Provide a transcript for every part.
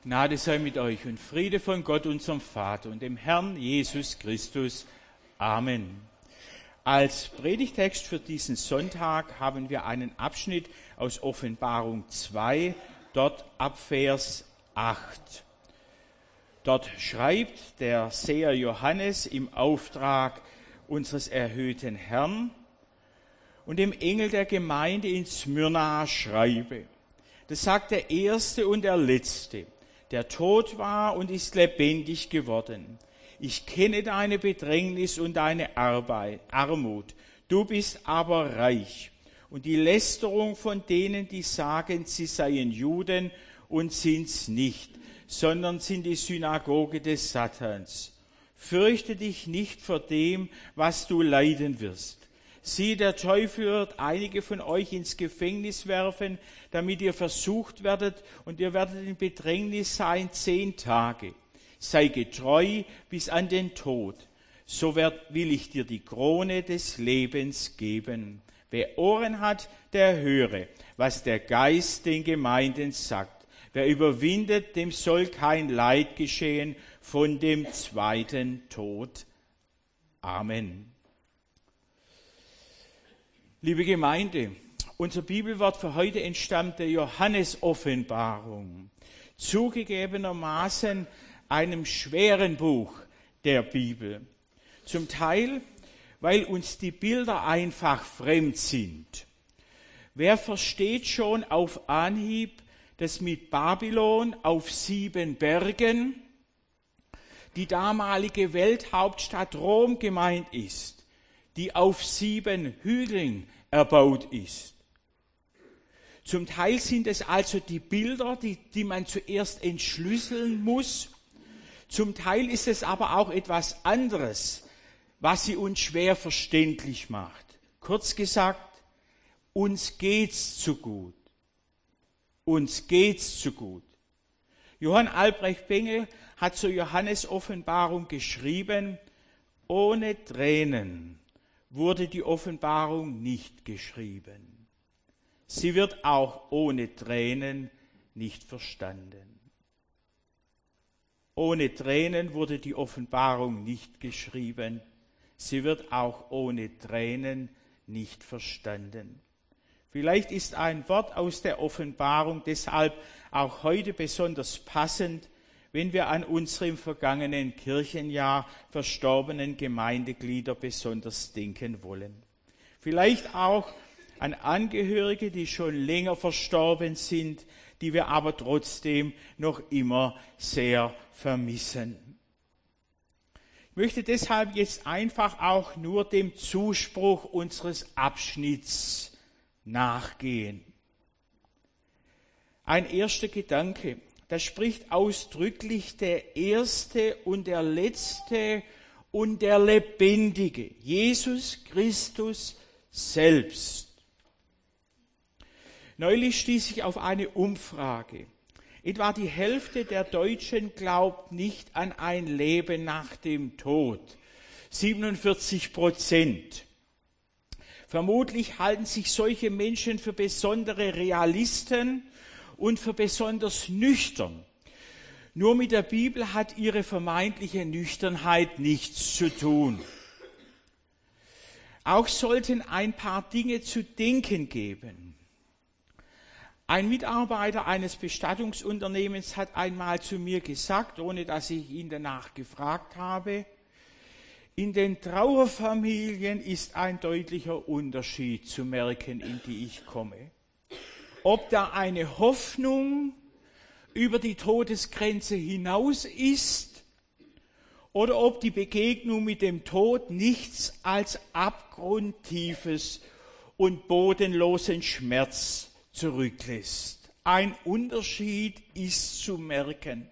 Gnade sei mit euch und Friede von Gott, unserem Vater und dem Herrn Jesus Christus. Amen. Als Predigtext für diesen Sonntag haben wir einen Abschnitt aus Offenbarung 2, dort ab Vers 8. Dort schreibt der Seher Johannes im Auftrag unseres erhöhten Herrn und dem Engel der Gemeinde in Smyrna schreibe. Das sagt der Erste und der Letzte, der tot war und ist lebendig geworden. Ich kenne deine Bedrängnis und deine Armut. Du bist aber reich. Und die Lästerung von denen, die sagen, sie seien Juden und sind's nicht, sondern sind die Synagoge des Satans. Fürchte dich nicht vor dem, was du leiden wirst. Sieh, der Teufel wird einige von euch ins Gefängnis werfen, damit ihr versucht werdet, und ihr werdet in Bedrängnis sein 10 Tage. Sei getreu bis an den Tod. So will ich dir die Krone des Lebens geben. Wer Ohren hat, der höre, was der Geist den Gemeinden sagt. Wer überwindet, dem soll kein Leid geschehen von dem zweiten Tod. Amen. Liebe Gemeinde, unser Bibelwort für heute entstammt der Johannes-Offenbarung, zugegebenermaßen einem schweren Buch der Bibel. Zum Teil, weil uns die Bilder einfach fremd sind. Wer versteht schon auf Anhieb, dass mit Babylon auf 7 Bergen die damalige Welthauptstadt Rom gemeint ist, die auf 7 Hügeln erbaut ist. Zum Teil sind es also die Bilder, die man zuerst entschlüsseln muss. Zum Teil ist es aber auch etwas anderes, was sie uns schwer verständlich macht. Kurz gesagt, uns geht's zu gut. Uns geht's zu gut. Johann Albrecht Bengel hat zur Johannes-Offenbarung geschrieben, ohne Tränen wurde die Offenbarung nicht geschrieben. Sie wird auch ohne Tränen nicht verstanden. Ohne Tränen wurde die Offenbarung nicht geschrieben. Sie wird auch ohne Tränen nicht verstanden. Vielleicht ist ein Wort aus der Offenbarung deshalb auch heute besonders passend, wenn wir an unsere im vergangenen Kirchenjahr verstorbenen Gemeindeglieder besonders denken wollen. Vielleicht auch an Angehörige, die schon länger verstorben sind, die wir aber trotzdem noch immer sehr vermissen. Ich möchte deshalb jetzt einfach auch nur dem Zuspruch unseres Abschnitts nachgehen. Ein erster Gedanke. Da spricht ausdrücklich der Erste und der Letzte und der Lebendige, Jesus Christus selbst. Neulich stieß ich auf eine Umfrage. Etwa die Hälfte der Deutschen glaubt nicht an ein Leben nach dem Tod. 47%. Vermutlich halten sich solche Menschen für besondere Realisten und für besonders nüchtern. Nur mit der Bibel hat ihre vermeintliche Nüchternheit nichts zu tun. Auch sollten ein paar Dinge zu denken geben. Ein Mitarbeiter eines Bestattungsunternehmens hat einmal zu mir gesagt, ohne dass ich ihn danach gefragt habe, in den Trauerfamilien ist ein deutlicher Unterschied zu merken, in die ich komme. Ob da eine Hoffnung über die Todesgrenze hinaus ist oder ob die Begegnung mit dem Tod nichts als abgrundtiefes und bodenlosen Schmerz zurücklässt. Ein Unterschied ist zu merken.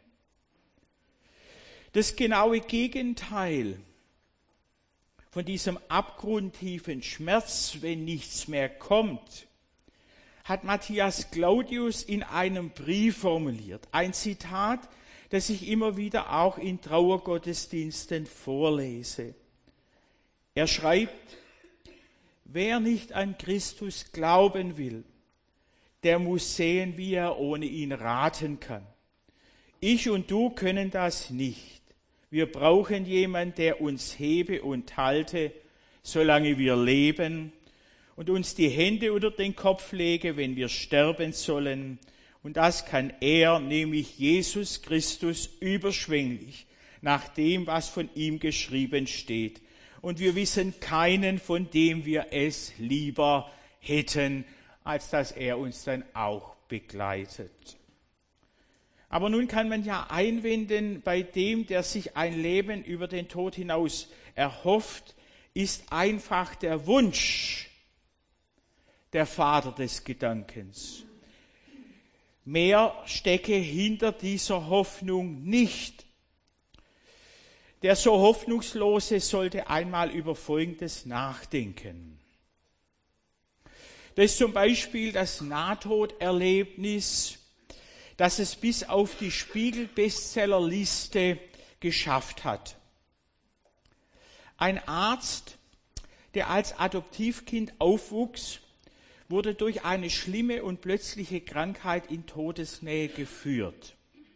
Das genaue Gegenteil von diesem abgrundtiefen Schmerz, wenn nichts mehr kommt, hat Matthias Claudius in einem Brief formuliert. Ein Zitat, das ich immer wieder auch in Trauergottesdiensten vorlese. Er schreibt, wer nicht an Christus glauben will, der muss sehen, wie er ohne ihn raten kann. Ich und du können das nicht. Wir brauchen jemanden, der uns hebe und halte, solange wir leben, und uns die Hände unter den Kopf lege, wenn wir sterben sollen. Und das kann er, nämlich Jesus Christus, überschwänglich, nach dem, was von ihm geschrieben steht. Und wir wissen keinen, von dem wir es lieber hätten, als dass er uns dann auch begleitet. Aber nun kann man ja einwenden, bei dem, der sich ein Leben über den Tod hinaus erhofft, ist einfach der Wunsch der Vater des Gedankens. Mehr stecke hinter dieser Hoffnung nicht. Der so Hoffnungslose sollte einmal über Folgendes nachdenken. Das ist zum Beispiel das Nahtoderlebnis, das es bis auf die Spiegel-Bestsellerliste geschafft hat. Ein Arzt, der als Adoptivkind aufwuchs, wurde durch eine schlimme und plötzliche Krankheit in Todesnähe geführt.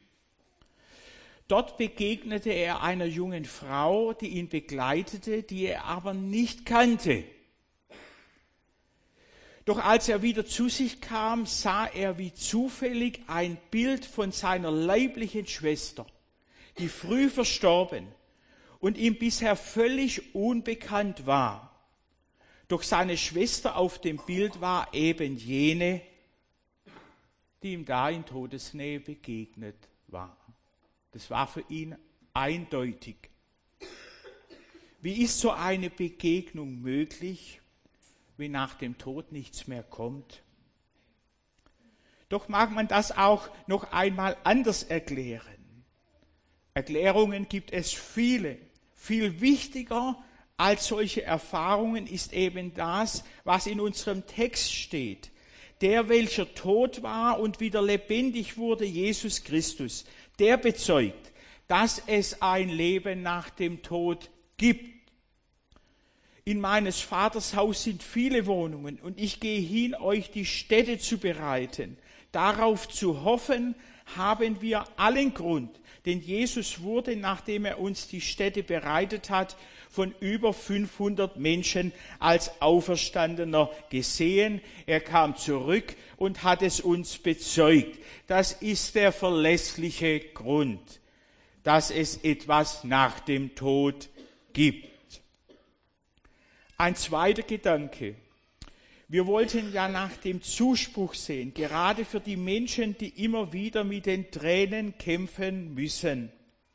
Dort begegnete er einer jungen Frau, die ihn begleitete, die er aber nicht kannte. Doch als er wieder zu sich kam, sah er wie zufällig ein Bild von seiner leiblichen Schwester, die früh verstorben und ihm bisher völlig unbekannt war. Doch seine Schwester auf dem Bild war eben jene, die ihm da in Todesnähe begegnet war. Das war für ihn eindeutig. Wie ist so eine Begegnung möglich, wenn nach dem Tod nichts mehr kommt? Doch mag man das auch noch einmal anders erklären. Erklärungen gibt es viele. Viel wichtiger als solche Erfahrungen ist eben das, was in unserem Text steht. Der, welcher tot war und wieder lebendig wurde, Jesus Christus, der bezeugt, dass es ein Leben nach dem Tod gibt. In meines Vaters Haus sind viele Wohnungen und ich gehe hin, euch die Stätte zu bereiten. Darauf zu hoffen, haben wir allen Grund, denn Jesus wurde, nachdem er uns die Stätte bereitet hat, von über 500 Menschen als Auferstandener gesehen. Er kam zurück und hat es uns bezeugt. Das ist der verlässliche Grund, dass es etwas nach dem Tod gibt. Ein zweiter Gedanke. Wir wollten ja nach dem Zuspruch sehen, gerade für die Menschen, die immer wieder mit den Tränen kämpfen müssen.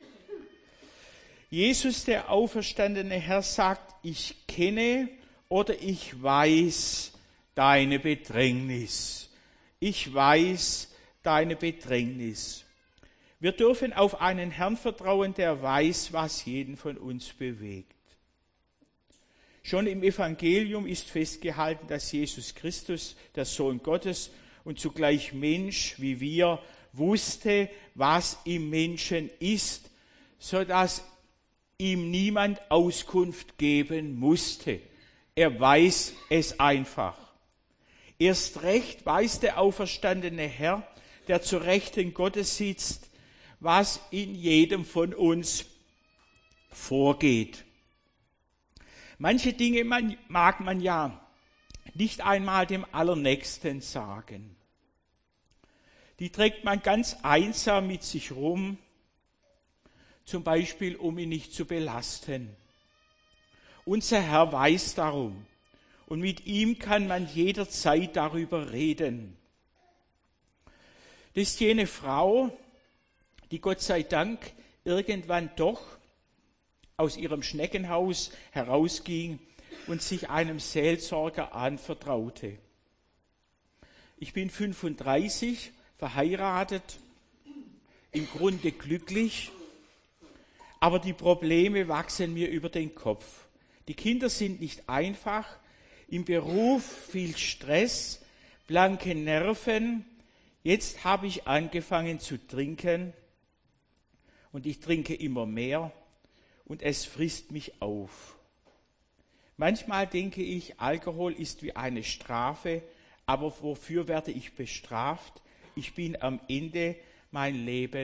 Jesus, der auferstandene Herr, sagt, ich kenne oder ich weiß deine Bedrängnis. Ich weiß deine Bedrängnis. Wir dürfen auf einen Herrn vertrauen, der weiß, was jeden von uns bewegt. Schon im Evangelium ist festgehalten, dass Jesus Christus, der Sohn Gottes und zugleich Mensch wie wir, wusste, was im Menschen ist, sodass ihm niemand Auskunft geben musste. Er weiß es einfach. Erst recht weiß der auferstandene Herr, der zur Rechten Gottes sitzt, was in jedem von uns vorgeht. Manche Dinge mag man ja nicht einmal dem Allernächsten sagen. Die trägt man ganz einsam mit sich rum, zum Beispiel, um ihn nicht zu belasten. Unser Herr weiß darum und mit ihm kann man jederzeit darüber reden. Das ist jene Frau, die Gott sei Dank irgendwann doch aus ihrem Schneckenhaus herausging und sich einem Seelsorger anvertraute. Ich bin 35, verheiratet, im Grunde glücklich, aber die Probleme wachsen mir über den Kopf. Die Kinder sind nicht einfach, im Beruf viel Stress, blanke Nerven. Jetzt habe ich angefangen zu trinken und ich trinke immer mehr. Und es frisst mich auf. Manchmal denke ich, Alkohol ist wie eine Strafe, aber wofür werde ich bestraft? Ich bin am Ende mein Leben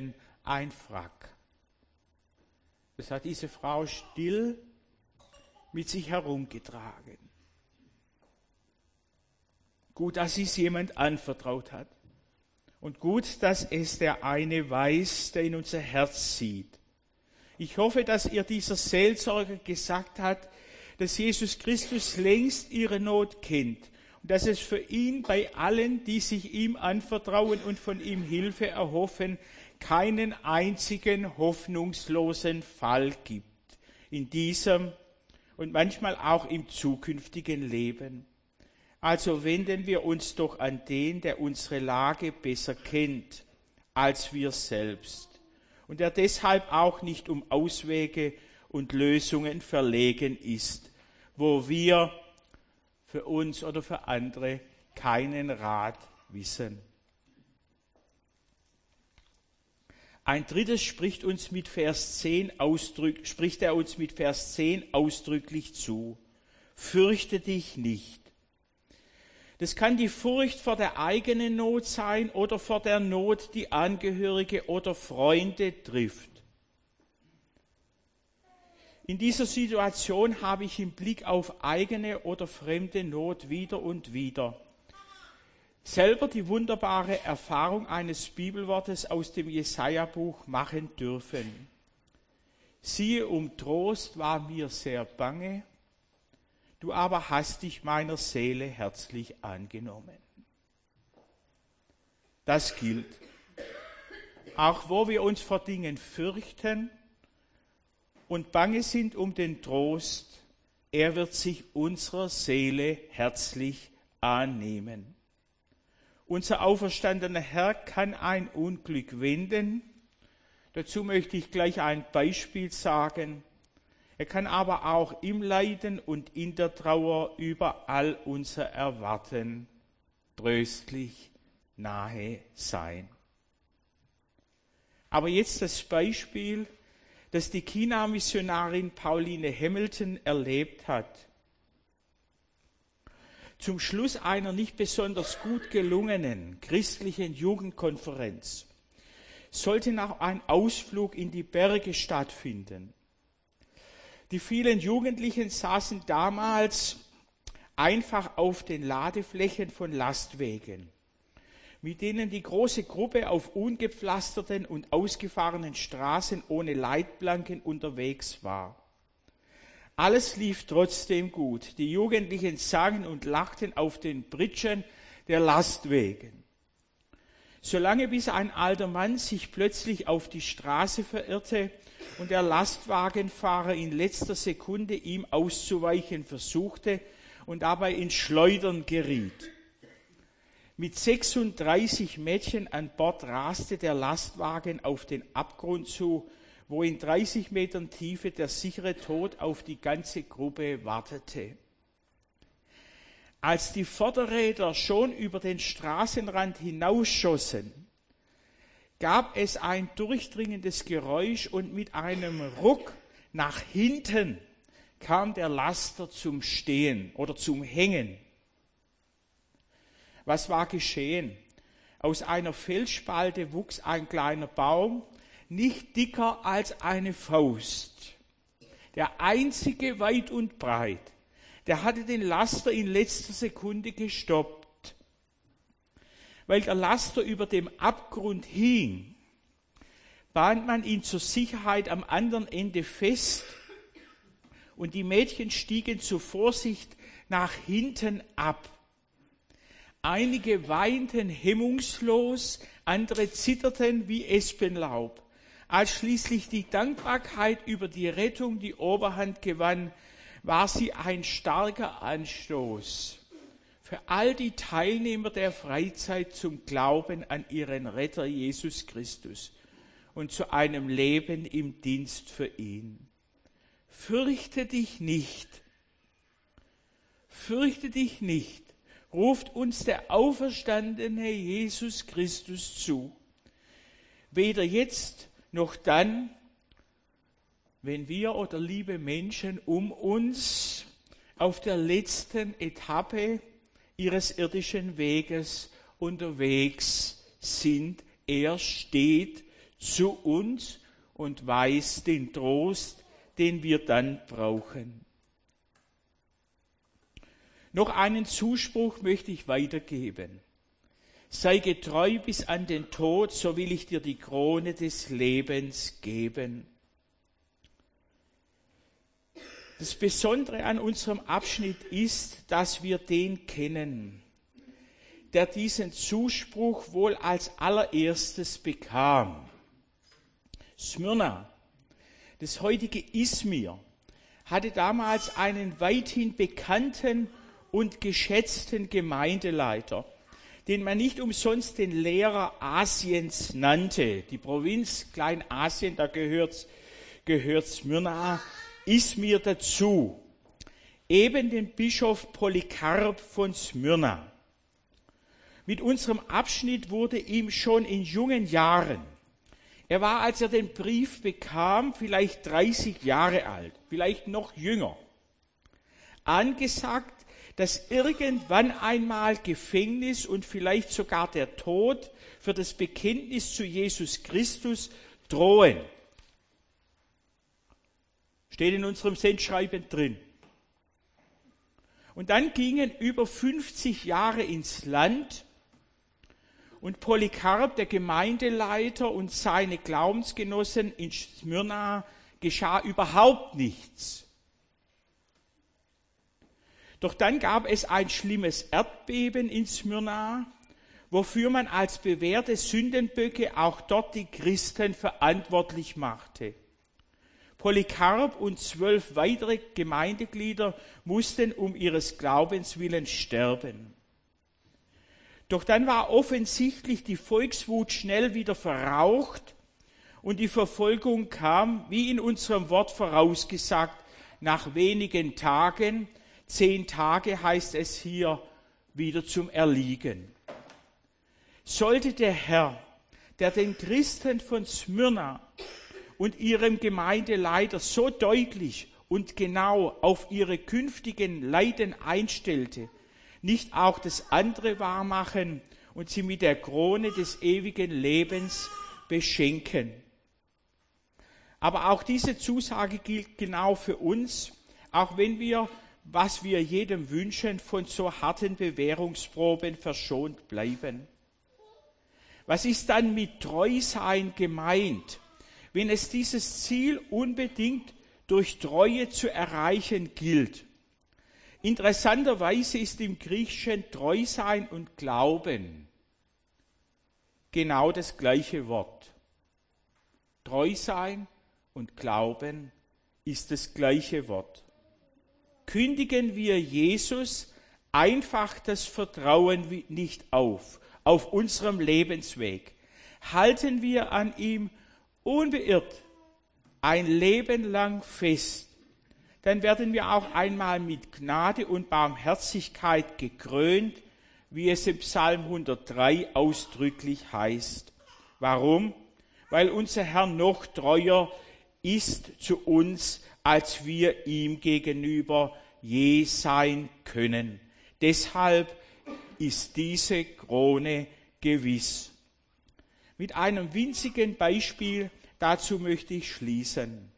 ein Frack. Das hat diese Frau still mit sich herumgetragen. Gut, dass sie es jemand anvertraut hat. Und gut, dass es der eine weiß, der in unser Herz sieht. Ich hoffe, dass ihr dieser Seelsorger gesagt hat, dass Jesus Christus längst ihre Not kennt und dass es für ihn bei allen, die sich ihm anvertrauen und von ihm Hilfe erhoffen, keinen einzigen hoffnungslosen Fall gibt in diesem und manchmal auch im zukünftigen Leben. Also wenden wir uns doch an den, der unsere Lage besser kennt als wir selbst und der deshalb auch nicht um Auswege und Lösungen verlegen ist, wo wir für uns oder für andere keinen Rat wissen. Ein drittes spricht er uns mit Vers 10 ausdrücklich zu. Fürchte dich nicht. Das kann die Furcht vor der eigenen Not sein oder vor der Not, die Angehörige oder Freunde trifft. In dieser Situation habe ich im Blick auf eigene oder fremde Not wieder und wieder selber die wunderbare Erfahrung eines Bibelwortes aus dem Jesaja-Buch machen dürfen. Siehe, um Trost war mir sehr bange, du aber hast dich meiner Seele herzlich angenommen. Das gilt. Auch wo wir uns vor Dingen fürchten und bange sind um den Trost, er wird sich unserer Seele herzlich annehmen. Unser auferstandener Herr kann ein Unglück wenden. Dazu möchte ich gleich ein Beispiel sagen. Er kann aber auch im Leiden und in der Trauer überall unser Erwarten tröstlich nahe sein. Aber jetzt das Beispiel, das die China-Missionarin Pauline Hamilton erlebt hat. Zum Schluss einer nicht besonders gut gelungenen christlichen Jugendkonferenz sollte noch ein Ausflug in die Berge stattfinden. Die vielen Jugendlichen saßen damals einfach auf den Ladeflächen von Lastwagen, mit denen die große Gruppe auf ungepflasterten und ausgefahrenen Straßen ohne Leitplanken unterwegs war. Alles lief trotzdem gut. Die Jugendlichen sangen und lachten auf den Pritschen der Lastwagen. Solange bis ein alter Mann sich plötzlich auf die Straße verirrte und der Lastwagenfahrer in letzter Sekunde ihm auszuweichen versuchte und dabei ins Schleudern geriet. Mit 36 Mädchen an Bord raste der Lastwagen auf den Abgrund zu, wo in 30 Metern Tiefe der sichere Tod auf die ganze Gruppe wartete. Als die Vorderräder schon über den Straßenrand hinausschossen, gab es ein durchdringendes Geräusch und mit einem Ruck nach hinten kam der Laster zum Stehen oder zum Hängen. Was war geschehen? Aus einer Felsspalte wuchs ein kleiner Baum, nicht dicker als eine Faust. Der einzige weit und breit. Der hatte den Laster in letzter Sekunde gestoppt. Weil der Laster über dem Abgrund hing, band man ihn zur Sicherheit am anderen Ende fest und die Mädchen stiegen zur Vorsicht nach hinten ab. Einige weinten hemmungslos, andere zitterten wie Espenlaub. Als schließlich die Dankbarkeit über die Rettung die Oberhand gewann, war sie ein starker Anstoß für all die Teilnehmer der Freizeit zum Glauben an ihren Retter Jesus Christus und zu einem Leben im Dienst für ihn. Fürchte dich nicht, ruft uns der auferstandene Jesus Christus zu. Weder jetzt noch dann, wenn wir oder liebe Menschen um uns auf der letzten Etappe ihres irdischen Weges unterwegs sind. Er steht zu uns und weiß den Trost, den wir dann brauchen. Noch einen Zuspruch möchte ich weitergeben. Sei getreu bis an den Tod, so will ich dir die Krone des Lebens geben. Das Besondere an unserem Abschnitt ist, dass wir den kennen, der diesen Zuspruch wohl als allererstes bekam. Smyrna, das heutige Izmir, hatte damals einen weithin bekannten und geschätzten Gemeindeleiter, den man nicht umsonst den Lehrer Asiens nannte. Die Provinz Kleinasien, da gehört Smyrna, Izmir dazu. Eben den Bischof Polykarp von Smyrna. Mit unserem Abschnitt wurde ihm schon in jungen Jahren, er war, als er den Brief bekam, vielleicht 30 Jahre alt, vielleicht noch jünger, angesagt, dass irgendwann einmal Gefängnis und vielleicht sogar der Tod für das Bekenntnis zu Jesus Christus drohen. Steht in unserem Sendschreiben drin. Und dann gingen über 50 Jahre ins Land und Polykarp, der Gemeindeleiter, und seine Glaubensgenossen in Smyrna geschah überhaupt nichts. Doch dann gab es ein schlimmes Erdbeben in Smyrna, wofür man als bewährte Sündenböcke auch dort die Christen verantwortlich machte. Polykarp und 12 weitere Gemeindeglieder mussten um ihres Glaubens willen sterben. Doch dann war offensichtlich die Volkswut schnell wieder verraucht und die Verfolgung kam, wie in unserem Wort vorausgesagt, nach wenigen Tagen, 10 Tage heißt es hier, wieder zum Erliegen. Sollte der Herr, der den Christen von Smyrna und ihrem Gemeindeleiter so deutlich und genau auf ihre künftigen Leiden einstellte, nicht auch das andere wahrmachen und sie mit der Krone des ewigen Lebens beschenken. Aber auch diese Zusage gilt genau für uns, auch wenn wir, was wir jedem wünschen, von so harten Bewährungsproben verschont bleiben. Was ist dann mit Treusein gemeint, wenn es dieses Ziel unbedingt durch Treue zu erreichen gilt? Interessanterweise ist im Griechischen Treusein und Glauben genau das gleiche Wort. Treusein und Glauben ist das gleiche Wort. Kündigen wir Jesus einfach das Vertrauen nicht auf unserem Lebensweg. Halten wir an ihm unbeirrt ein Leben lang fest, dann werden wir auch einmal mit Gnade und Barmherzigkeit gekrönt, wie es im Psalm 103 ausdrücklich heißt. Warum? Weil unser Herr noch treuer ist zu uns, als wir ihm gegenüber je sein können. Deshalb ist diese Krone gewiss. Mit einem winzigen Beispiel dazu möchte ich schließen.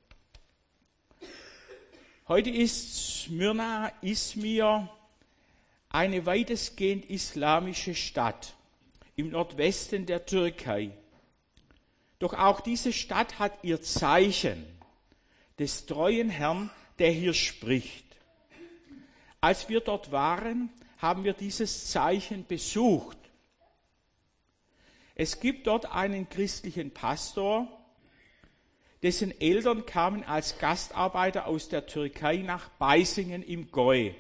Heute ist Smyrna, Izmir, eine weitestgehend islamische Stadt im Nordwesten der Türkei. Doch auch diese Stadt hat ihr Zeichen des treuen Herrn, der hier spricht. Als wir dort waren, haben wir dieses Zeichen besucht. Es gibt dort einen christlichen Pastor, dessen Eltern kamen als Gastarbeiter aus der Türkei nach Beisingen im Gäu.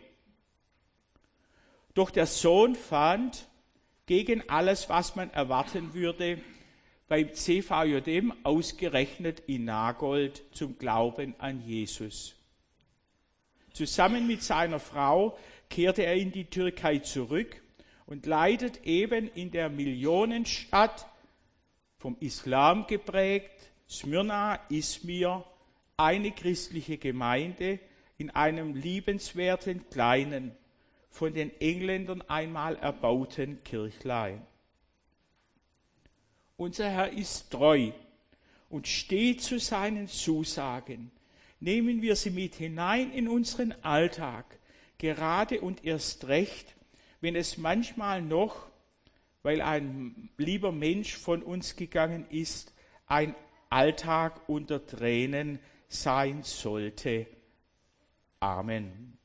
Doch der Sohn fand, gegen alles, was man erwarten würde, beim CVJM ausgerechnet in Nagold zum Glauben an Jesus. Zusammen mit seiner Frau kehrte er in die Türkei zurück und leitet eben in der Millionenstadt, vom Islam geprägt, Smyrna, Izmir, eine christliche Gemeinde in einem liebenswerten, kleinen, von den Engländern einmal erbauten Kirchlein. Unser Herr ist treu und steht zu seinen Zusagen. Nehmen wir sie mit hinein in unseren Alltag, gerade und erst recht, wenn es manchmal noch, weil ein lieber Mensch von uns gegangen ist, ein Alltag unter Tränen sein sollte. Amen.